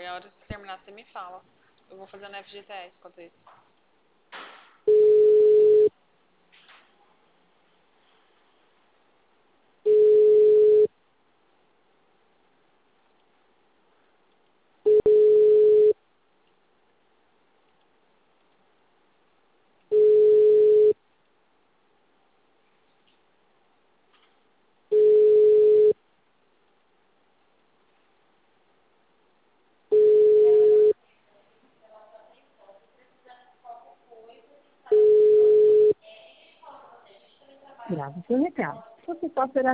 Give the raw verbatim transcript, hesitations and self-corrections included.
a hora que você terminar, você me fala. Eu vou fazendo F G T S enquanto isso. Grave seu recado. Você só será